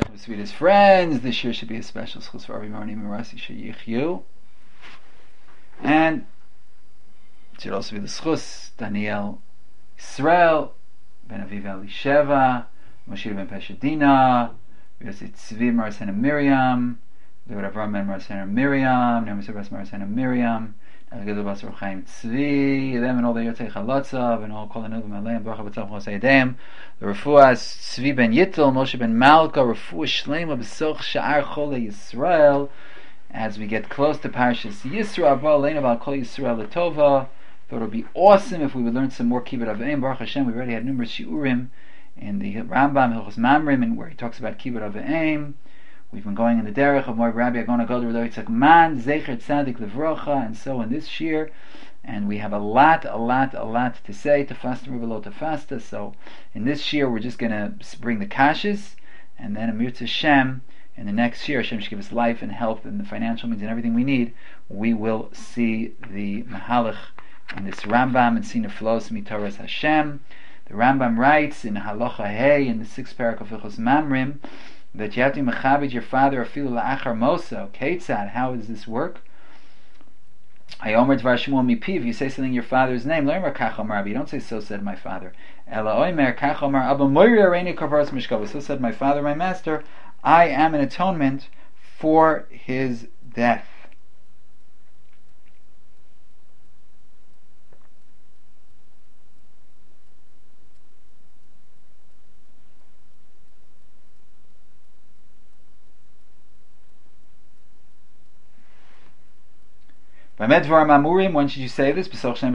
Sweetest friends, this year should be a special schus for every morning Marasi Sheyichyu. And it should also be the schus Daniel Israel, Ben Aviv Elisheva, Moshe Ben Peshadina, Yossi Tzvi Marasena Miriam, David Avram Ben Marasena Miriam, Naomi Sebas Marasena Miriam, Navigadu Basar Chaim Tzvi, them and all the Yotzei Chalotzav, and all Kol Anuvim Aleim, Baruch HaBatzal Chosei Deim, the Refuah Tzvi Ben Yittel, Moshe Ben Malka, Refuah Shlema B'soch Sha'ar Chole Yisrael. As we get close to Parashas Yisro, Abba Aleinu B'al Kol Yisrael L'Tova. Thought it would be awesome if we would learn some more Kibbut Avim. Baruch Hashem, we've already had numerous shiurim in the Rambam, Hilchos Mamrim, and where he talks about Kibbut Avim. We've been going in the derech of Moed Rabbi Agona Gadol Rav Yitzchak Man Zecher Tzadik Livrocha, and so in this year, and we have a lot to say to fasta Rubelo to fasta. So in this year, we're just going to bring the kashas, and then Amir Hashem. In the next year, Hashem should give us life and health and the financial means and everything we need. We will see the Mahalach in this Rambam and see Neflos Mitoras Hashem. The Rambam writes in Halacha Hey in the 6th parak of Hilchos Mamrim that you have to mechabed your father afilu la'achar moso. Ketzad, how does this work? Ayomer dvar Shmuel mipiv, you say something in your father's name. Loimer kach omar Rabbi, you don't say so said my father. Ela oimer kach omar Abba moiri areini kaparas mishkava, so said my father, my master, I am an atonement for his death. When should you say this? Within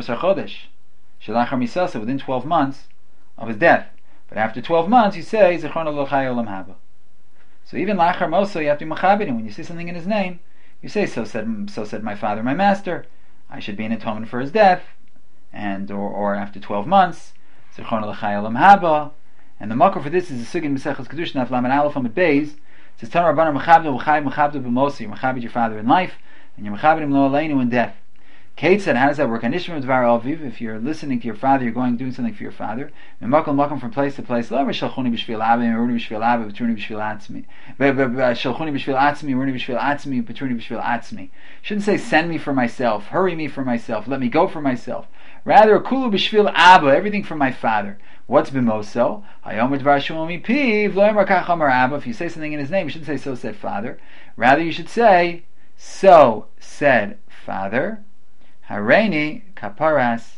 12 months of his death. But after 12 months you say Zechron Elochai Olam Haba. So even Lachar Moso you have to be Machabed him. When you say something in his name, you say so said my father, my master. I should be an atonement for his death, and or after 12 months Zechron Elochai Olam Haba. And the makor for this is the Sugin Mesechus Kedushin Af Lamed Aleph Amud Beis. It says Tanur Rabbanan Machabed V'Chai Machabed B'Mosi. You Machabed your father in life, and you're Machabed him Lo Aleinu in death. Kate said, how does that work? If you're listening to your father, you're doing something for your father. From place to place. Shouldn't say send me for myself, hurry me for myself, let me go for myself. Rather, kulu b'shvil abba, everything for my father. What's b'moso? If you say something in his name, you shouldn't say so said father. Rather, you should say so said father. Hareini kaparas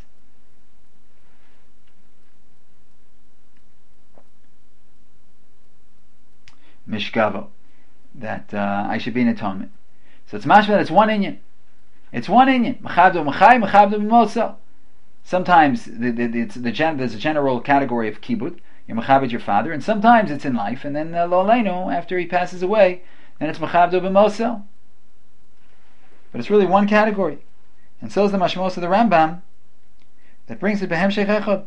mishkavo, that I should be an atonement. So it's mashma, it's one inyan. It's one inyan. Mechabdo mechai, mechabdo b'moso. Sometimes there's a general category of kibbut. You're mechabed your father, and sometimes it's in life, and then lo aleinu, after he passes away, then it's mechabdo b'moso. But it's really one category. And so is the mashmos of the Rambam that brings it behem sheikh echad.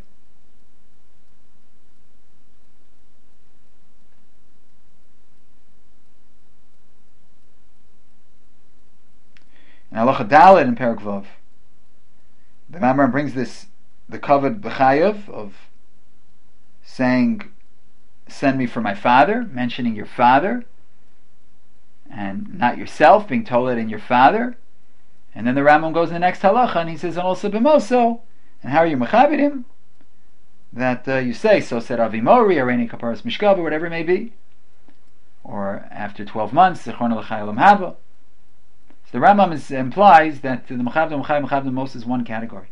In Halacha Daled in Perek Vav, the Rambam brings this, the covered b'chayav of saying, send me for my father, mentioning your father, and not yourself, being told it in your father. And then the Rambam goes in the next halacha and he says, and also b'moso. And how are you mechabed him? That you say, so said Avimori, Areni Kaparas Mishkava, whatever it may be. Or after 12 months, Zechron Elochai Olam Haba. So the Rambam implies that the mechabed b'moso is one category.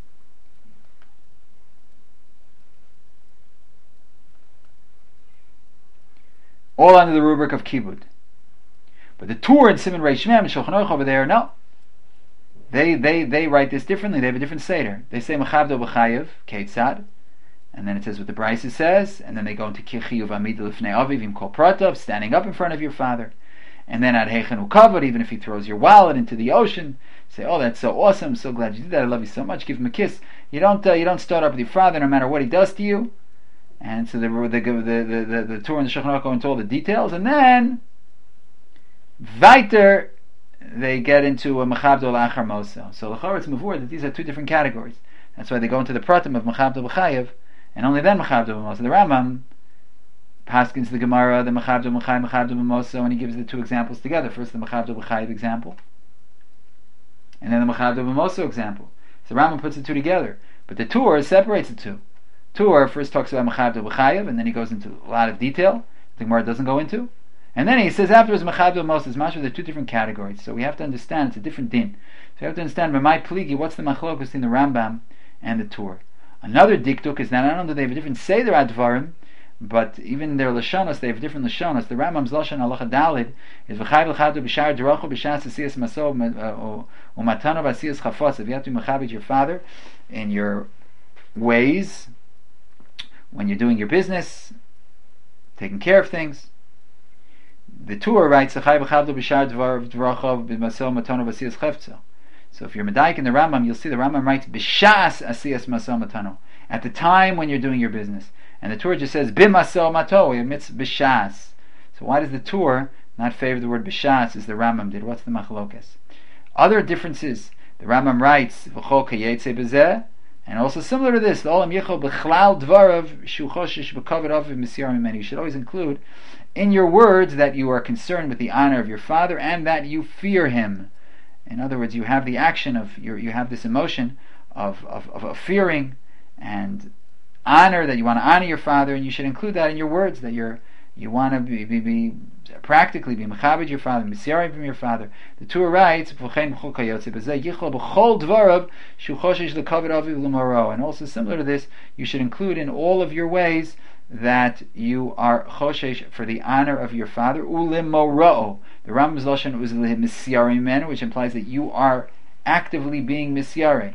All under the rubric of kibbut. But the Tur and Simon Reish Mem and Shulchan Aruch over there, no. They write this differently. They have a different seder. They say Machabdo b'chayev Ketzad, and then it says what the Brisa says, and then they go into Kichiyuv Amid Lifnei Aviv Im Kol Pratav, standing up in front of your father, and then Ad Heichen Ukavod, even if he throws your wallet into the ocean, say, oh, that's so awesome, I'm so glad you did that, I love you so much, give him a kiss. You don't start up with your father no matter what he does to you. And so the Torah and the Shulchan Aruch go into all the details, and then weiter they get into a Machabdo Lachar Moso. So l'chor it's mavur that these are two different categories. That's why they go into the pratim of Machabdo B'chayev, and only then Machabdo B'moso. The Rambam paskins the Gemara, the Mechavdo B'Chayiv, Mechavdo B'Moso, and he gives the two examples together. First the Mechavdo B'Chayiv example, and then the Mechavdo B'Moso example. So Rambam puts the two together, but the Tur separates the two. Tur first talks about Mechavdo B'Chayiv, and then he goes into a lot of detail the Gemara doesn't go into. And then he says afterwards Mechavdo B'Moso. Mashma, they're two different categories. So we have to understand it's a different din. So we have to understand B'mai Pligi, what's the machlokes between the Rambam and the Tur. Another diktuk is that not only do they have a different Seder Advarim, but even their Lashonos, they have different Lashonos. The Rambam's Lashon Halacha Dalid is V'chayv l'chadu b'shar d'rochu b'shas asiyas maso u'matano v'asiyas chafos. If you have to mechabit your father in your ways, when you're doing your business, taking care of things. The Tur writes V'chayv l'chadu b'shar d'rochu b'maso matano v'asiyas chafzo. So if you're Medaik in the Rambam, you'll see the Rambam writes b'shas asiyas maso matano, at the time when you're doing your business. And the Tur just says bimaso mato, it omits b'shas. So why does the Tur not favor the word b'shas as the Rambam did? What's the machlokas? Other differences. The Rambam writes v'chol kayetze b'zeh, and also similar to this, the olam yichol b'chlal dvarav shu choshesh b'kavod aviv misyarim mimeni. You should always include in your words that you are concerned with the honor of your father and that you fear him. In other words, you have the action of you have this emotion of fearing and honor, that you want to honor your father, and you should include that in your words, that you want to be practically be mechabed your father, misyarim from your father. The Tur writes, and also similar to this, you should include in all of your ways that you are choshesh for the honor of your father. Ulimoro. The Rambam's lashon was misyarim men, which implies that you are actively being misyare.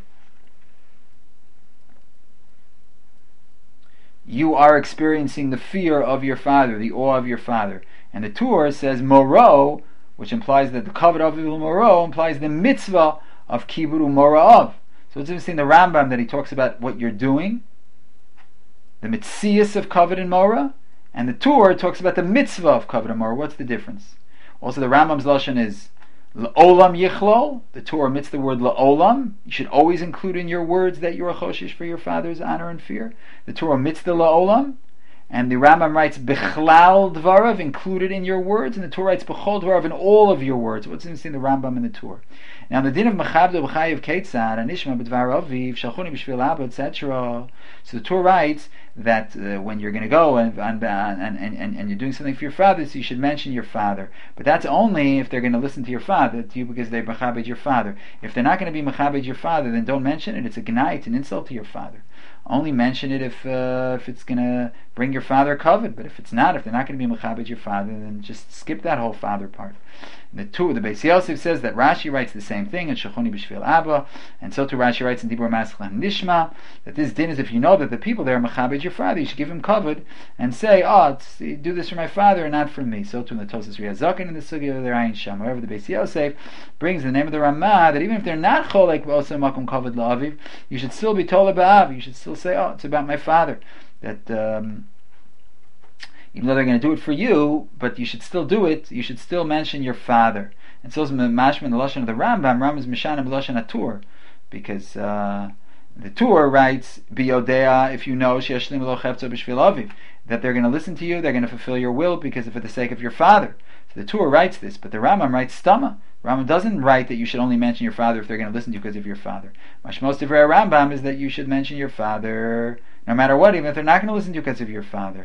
You are experiencing the fear of your father, the awe of your father. And the Tur says moro, which implies that the kavod of moro implies the mitzvah of kibud u'morav. So it's interesting the Rambam that he talks about what you're doing, the mitzias of kavod and mora, and the Tur talks about the mitzvah of kavod and mora. What's the difference? Also, the Rambam's lashon is la'olam yichlol. The Tur omits the word la'olam. You should always include in your words that you are choshesh for your father's honor and fear. The Tur omits the la'olam. And the Rambam writes b'chlal dvarav, included in your words, and the Tur writes b'chol dvarav, in all of your words. What's interesting, the Rambam and the Tur. Now the din of mechabdo b'chayiv ketzad anishma b'dvar aviv shalchuni b'shvil abba, etc. So the Tur writes that when you're going to go and you're doing something for your father, so you should mention your father. But that's only if they're going to listen to your father, to you, because they mechabed your father. If they're not going to be mechabed your father, then don't mention it. It's a gnai, it's an insult to your father. Only mention it if it's going to bring your father covered. But if it's not, if they're not going to be mechabed your father, then just skip that whole father part. The Beis Yosef says that Rashi writes the same thing in Shechoni B'Shvil Abba, and so too Rashi writes in Dibur Maschel Nishma that this din is if you know that the people there are mechabed your father, you should give him covered and say, do this for my father and not for me. So too in the Tosas Riyazakin in the Sugya of the Ayin Sham. However, the Beis Yosef brings the name of the Ramah that even if they're not cholek also makom kavod la'aviv, you should still be told about. You should still say, it's about my father. That even though they're going to do it for you, but you should still do it. You should still mention your father. And so is mashma in the lashon of the Rambam. Rambam is mishanim lashon atur, because the Tur writes biyodea, if you know she'ashlim lo chefzo b'shvil aviv, that they're going to listen to you, they're going to fulfill your will because for the sake of your father. So the Tur writes this, but the Rambam writes stama. Rambam doesn't write that you should only mention your father if they're going to listen to you because of your father. Mashmos divrei Rambam is that you should mention your father no matter what, even if they're not going to listen to you because of your father.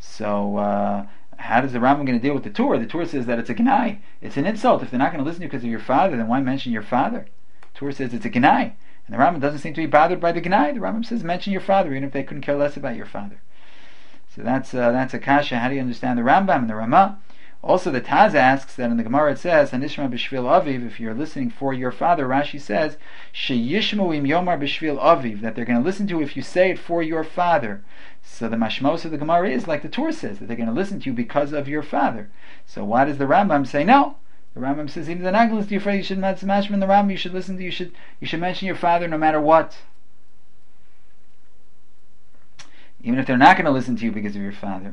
So how does the Rambam going to deal with the Tur? The Tur says that it's a gnai. It's an insult. If they're not going to listen to you because of your father, then why mention your father? The Tur says it's a gnai. And the Rambam doesn't seem to be bothered by the gnai. The Rambam says mention your father, even if they couldn't care less about your father. So that's a kasha. How do you understand the Rambam and the Ramah? Also, the Taz asks that in the Gemara it says, "Hanishma b'shvil aviv." If you're listening for your father, Rashi says, "Sheyishmu im yomar b'shvil aviv," that they're going to listen to you if you say it for your father. So the mashmos of the Gemara is like the Tur says, that they're going to listen to you because of your father. So why does the Rambam say no? The Rambam says even the not going to listen to your father, you should mashma in the Rambam. You should listen to you should mention your father no matter what, even if they're not going to listen to you because of your father.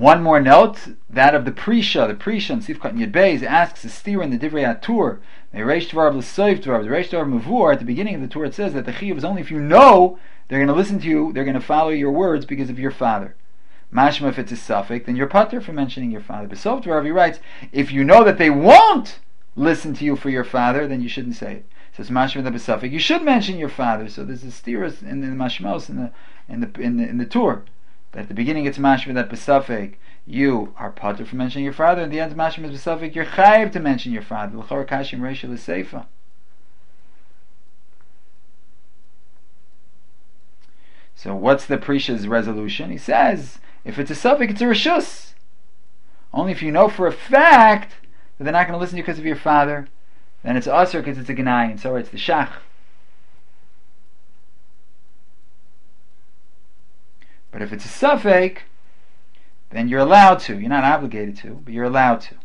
One more note, that of the Prisha. The Prisha in Sifkat Yud Beis asks a steer in the Divrei HaTur, the Reish Dvar L'Soif Dvar, the Reish Dvar Mavur. At the beginning of the Torah it says that the Chiyuv is only if you know they're going to listen to you, they're going to follow your words because of your father. Mashma, if it's a suffix, then you're patur for mentioning your father. But Sof Dvar, he writes, if you know that they won't listen to you for your father, then you shouldn't say it. Says Mashma the Besafik, you should mention your father. So there's a steer in the Mashmos in the Tur. But at the beginning it's Mashma that Besafik, you are patur for mentioning your father, and the end of Mashma is Besafik, you're chayiv to mention your father. L'chor kashim reisha l'seifa. So what's the Prisha's resolution? He says, if it's a suffix, it's a reshus. Only if you know for a fact that they're not going to listen to you because of your father, then it's asur because it's a genai, and so it's the shach. But if it's a suffix, then you're allowed to. You're not obligated to, but you're allowed to.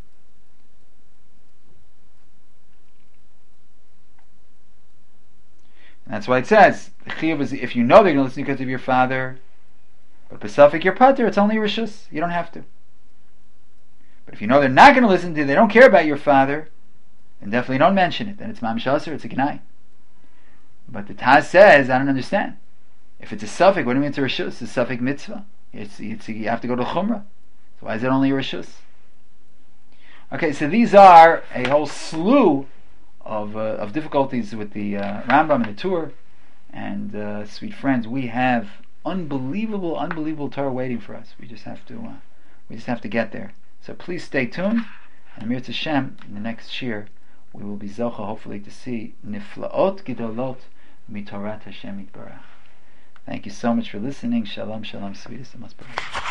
And that's why it says, the chiyuv is if you know they're going to listen because of your father, but besafik your pater, it's only rishus. You don't have to. But if you know they're not going to listen to you, they don't care about your father, then definitely don't mention it. Then it's mamish asur, it's a gnai. But the Taz says, I don't understand. If it's a suffix, what do you mean it's a rishus? It's a suffix mitzvah. You have to go to chumrah. So why is it only a rishus? Okay, so these are a whole slew of difficulties with the Rambam and the Tur, and sweet friends, we have unbelievable Torah waiting for us. We just have to get there. So please stay tuned, and Mir Hashem, in the next shir, we will be zocha hopefully to see niflaot gidolot mitorat Hashem yitbarach. Thank you so much for listening. Shalom, shalom, sweetest of most.